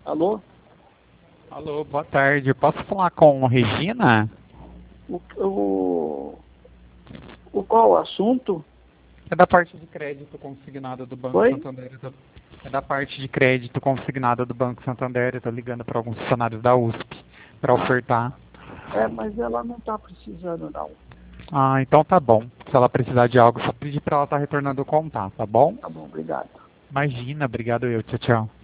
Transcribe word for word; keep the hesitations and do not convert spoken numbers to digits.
Alô? Alô, boa tarde. Posso falar com Regina? O, o, o qual o assunto? É da parte de crédito consignada do Banco Oi? Santander. Eu tô- É da parte de crédito consignada do Banco Santander. Eu tô ligando para alguns funcionários da U S P para ofertar. É, mas ela não está precisando, não. Ah, então tá bom. Se ela precisar de algo, só pedir para ela estar retornando o contato, tá bom? Tá bom, obrigado. Imagina, obrigado eu. Tchau, tchau.